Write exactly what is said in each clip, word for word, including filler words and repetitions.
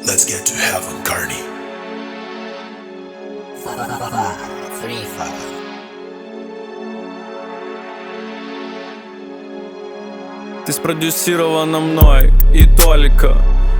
Let's get to heaven, Carney. Free Fire. Ты спродюсирована мной и только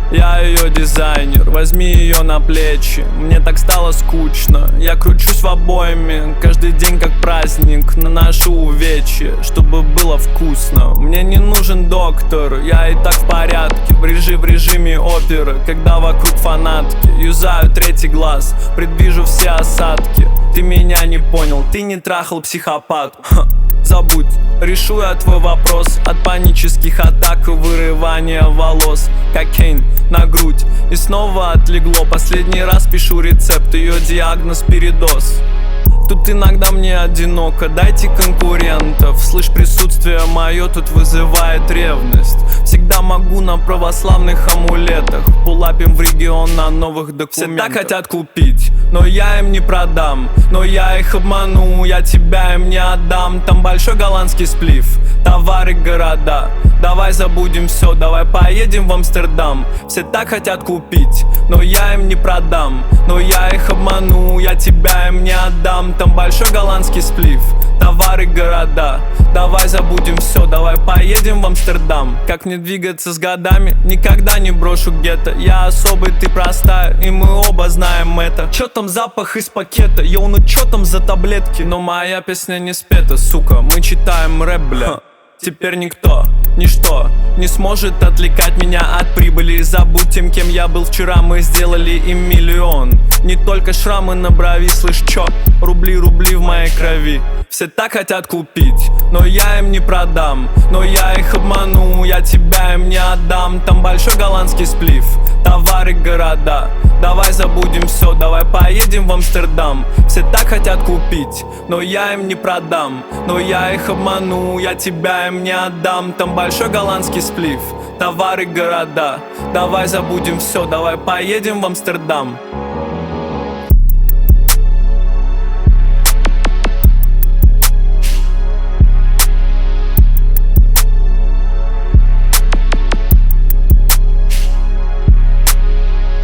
я ее дизайнер, возьми ее на плечи. Мне так стало скучно, я кручусь в обойме. Каждый день как праздник, наношу увечья, чтобы было вкусно. Мне не нужен доктор, я и так в порядке. Брежи в режиме оперы, когда вокруг фанатки. Юзаю третий глаз, предвижу все осадки. Ты меня не понял, ты не трахал психопат. Ха. Забудь, решу я твой вопрос. От панических атак и вырывания волос. Кокейн на грудь и снова отлегло. Последний раз пишу рецепт, ее диагноз передоз. Тут иногда мне одиноко, дайте конкурентов. Слышь, присутствие мое тут вызывает ревность. Всегда могу на православных амулетах. Пулапим в регион на новых документах. Все так хотят купить, но я им не продам. Но я их обману, я тебя им не отдам. Там большой голландский сплив, товары, города. Давай забудем все, давай поедем в Амстердам. Все так хотят купить, но я им не продам. Но я их обману, я тебя им не отдам. Там большой голландский сплив, товары, города. Давай забудем все, давай поедем в Амстердам. Как мне двигаться с годами, никогда не брошу гетто. Я особый, ты простая, и мы оба знаем это. Чё там запах из пакета, йоу, ну чё там за таблетки? Но моя песня не спета, сука, мы читаем рэп, бля. Теперь никто, ничто не сможет отвлекать меня от прибыли. Забудь тем, кем я был вчера, мы сделали им миллион. Не только шрамы на брови, слышь, чё? Рубли, рубли в моей крови. Все так хотят купить, но я им не продам. Но я их обману, я тебя им не отдам. Там большой голландский сплив, товары, города. Давай забудем все, давай поедем в Амстердам. Все так хотят купить, но я им не продам. Но я их обману, я тебя им не отдам. Там большой голландский сплив, товары, города. Давай забудем все, давай поедем в Амстердам.